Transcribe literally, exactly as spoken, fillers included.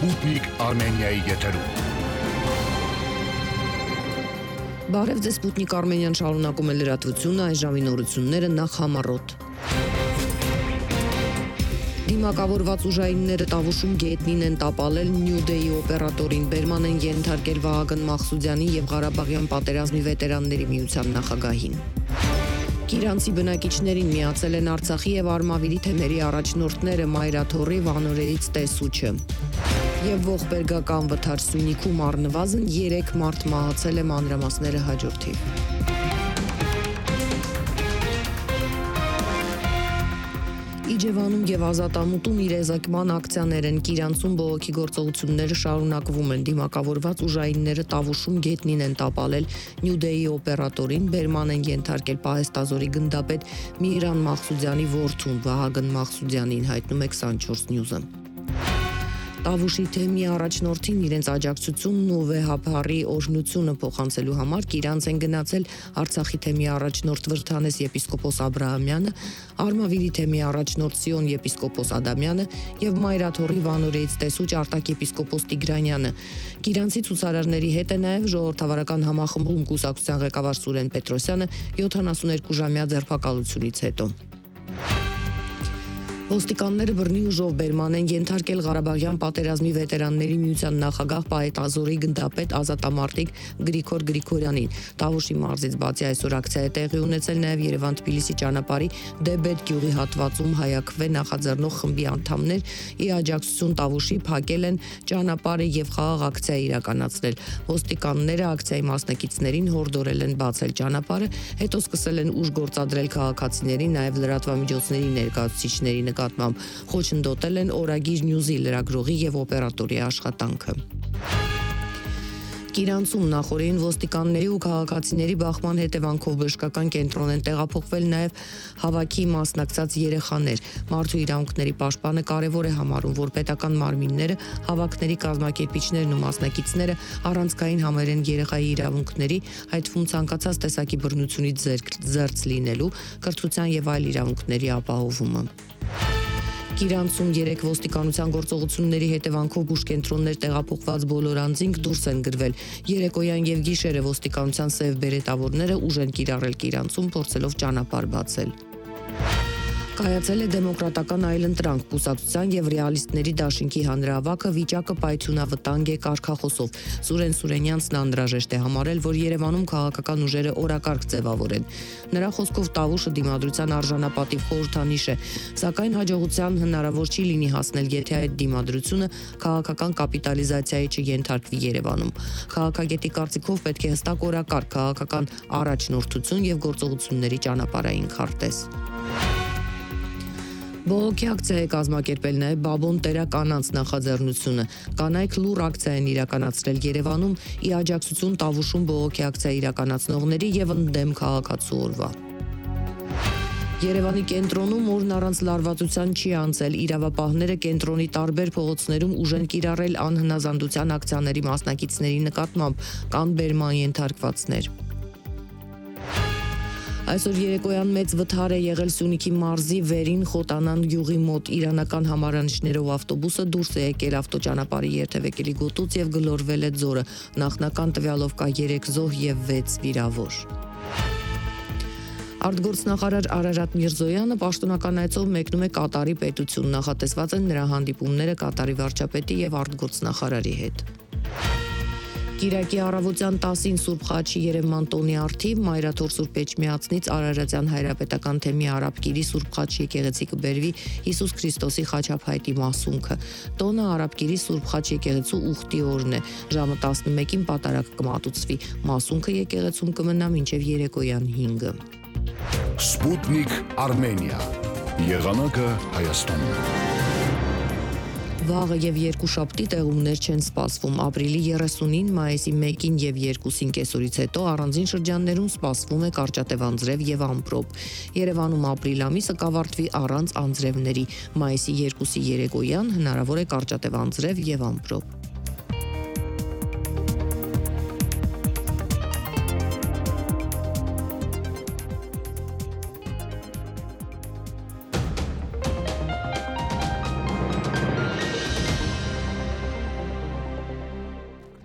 Sputnik Armeniայի եթերում։ Բարև ձեզ, Sputnik Armenian շարունակում է լրատվությունը, այս ժամի նորությունները նախ համառոտ։ Դիմակավորված ուժայինները Տավուշում գետնին են տապալել New Day-ի օպերատորին, բերման են ենթարկել Վահագն Մախսուդյանի եւ Ղարաբաղյան պատերազմի վետերանների միության նախագահին։ Կիրանցի բնակիչներին միացել են Արցախի եւ Արմավիրի թեմերի առաջնորդները Մայրաթորի Վանորերից տեսուչը։ Եվ ողբերգական վթար Սյունիքում առնվազն երեք մարդ մահացել է, մանրամասները հաջորդի։ Իջևանում եւ Ազատամուտում իրեզեկման ակցիաներ են, Կիրանցում բողոքի գործողությունները շարունակվում են, դիմակավորված ուժայինները Տավուշում գետնին են տապալել New Day-ի օպերատորին, բերման են ենթարկել Պահեստազորի գնդապետ Միհրան Մախսուդյանի որդուն Վահագն Մախսուդյանին, հայտնում է քսանչորս News-ը։ Տավուշի թեմի առաջնորդին իրենց աջակցությունն ու վեհափառի օրհնությունը փոխանցելու համար Կիրանց են գնացել Արցախի թեմի առաջնորդ Վրդանես եպիսկոպոս Աբրահամյանը, Արմավիրի թեմի առաջնորդ Սիոն եպիսկոպոս Ադամյանը եւ Մայրաթորի Վանորերից տեսուչ Արտակ եպիսկոպոս Տիգրանյանը։ Կիրանցի ցուցարարների հետ է նաեւ ժողովրդավարական համախմբում կուսակցության ղեկավար Սուրեն Պետրոսյանը յոթանասունյոթ ժամյա ձերբակալությունից հետո։ Ոստիկանները բռնի ուժով բերման են ենթարկել Ղարաբաղյան պատերազմի վետերանների միության նախագահ Պահեստազորի գնդապետ ազատամարտիկ Գրիգոր Գրիգորյանին։ Տավուշի մարզից բացի այսօր ակցիա է տեղի ունեցել նաև Երևան-Թբիլիսի ճանապարհի Դեբետ գյուղի հատվածում հայաքվե նախաձեռնող խմբի անդամներ ի աջակցություն Տավուշի փակել են ճանապարհը եւ խաղաղ ակցիա իրականացնել։ Ոստիկանները ակցիայի մասնակիցներին հորդորել են բացել ճանապարհը, հետո սկսել են ուժ գործադրել քաղաքացիների, նաև լրատվամիջոցների ներկայացուցիչների նկատմամբ, խոչընդոտել են Օրագիր News-ի լրագրողի եւ օպերատորի աշխատանքը։ Կիրանցում նախորդին ոստիկանների ու քաղաքացիների բախման հետևանքով բժշկական կենտրոն են տեղափոխվել նաև հավաքի մասնակցած երեխաներ։ Մարդու իրավունքների պաշտպանը կարևոր է համարում, որ պետական մարմինները, հավաքների կազմակերպիչներն ու մասնակիցները առանցքային համերեն երեխայի իրավունքների, այդ թվում ցանկացած տեսակի բռնությունից զերծ լինելու, կրթության եւ այլ իրավունքների ապահովումը։ Կիրանցում երեք ոստիկանության գործողությունների հետևանքով բուժկենտրոններ տեղափոխված բոլոր անձինք դուրս են գրվել։ Երեկոյան եւ գիշերը ոստիկանության սև բերետավորները ուժ են կիրառել Կիրանցում, փորձելով ճանապարհ բացել։ Կայացել է դեմոկրատական այլընտրանք, կուսակցության եւ ռեալիստների դաշինքի հանրահավաքը վիճակը պայթյունավտանգ է կարգախոսով։ Սուրեն Սուրենյանցն անհրաժեշտ է համարել, որ Երևանում քաղաքական ուժերը օրակարգ ձևավորեն։ Նրա խոսքով Տավուշը դիմադրության արժանապատիվ խորհրդանիշ է, սակայն հաջողության հնարավոր չի լինի հասնել, եթե այդ դիմադրությունը քաղաքական կապիտալիզացիայի չենթարկվի Երևանում։ Քաղաքագետի կարծիքով պետք է հստակ օրակարգ, քաղաքական առաջնորդություն եւ գործողությունների ճանապարհային քարտեզ։ Բողոքի ակցիա է կազմակերպել նաև Բաբոն տերականանց նախաձեռնությունը։ Կանայք լուր ակցիա են իրականացրել Երևանում ի աջակցություն Տավուշում բողոքի ակցիա իրականացնողների եւ ընդդեմ քաղաքացու օրվա։ Երևանի կենտրոնում օրն առանց լարվածության չի անցել, իրավապահները կենտրոնի տարբեր փողոցներում ուժ են կիրառել անհնազանդության ակցիաների մասնակիցների նկատմամբ, կան բերման ենթարկվածներ։ Այսօր երեկոյան մեծ վթար է եղել Սյունիքի մարզի Վերին Խոտանան գյուղի մոտ, իրանական համարանիշներով ավտոբուսը դուրս է եկել ավտոճանապարհի երթևեկելի գոտուց եւ գլորվել է ձորը, նախնական տվյալով կա երեք զոհ եւ վեց վիրավոր։ Արտգործնախարար Արարատ Միրզոյանը պաշտոնական այցով մեկնում է Կատարի պետություն, նախատեսված են նրա հանդիպումները Կատարի վարչապետի եւ արտգործնախարարի հետ։ Կիրակի առավոտյան տասին Սուրբ Խաչի Երևան տոնի առթիվ Մայրաթոր Սուրբ Էջմիածնից Արարատյան հայրապետական թեմի Արաբկիրի Սուրբ Խաչ եկեղեցի կբերվի Հիսուս Քրիստոսի խաչափայտի մասունքը։ Տոնը Արաբկիրի Սուրբ Խաչ եկեղեցու ուխտի օրն է, ժամը տասնմեկին պատարակ կմատուցվի, մասունքը եկեղեցում կմնա մինչև երեկոյան հինգը։ Sputnik Armenia։ Եղանակը Հայաստանում։ Վաղը եւ երկուշաբթի տեղումներ չեն սպասվում, ապրիլի երեսունին, մայիսի մեկին եւ երկուսին կեսօրից հետո առանձին շրջաններում սպասվում է կարճատև անձրև եւ ամպրոպ։ Երևանում ապրիլ ամիսը կավարտվի առանց անձրևների, մայիսի երկուսի երեկոյան հնարավոր է կարճատև անձրև եւ ամպրոպ։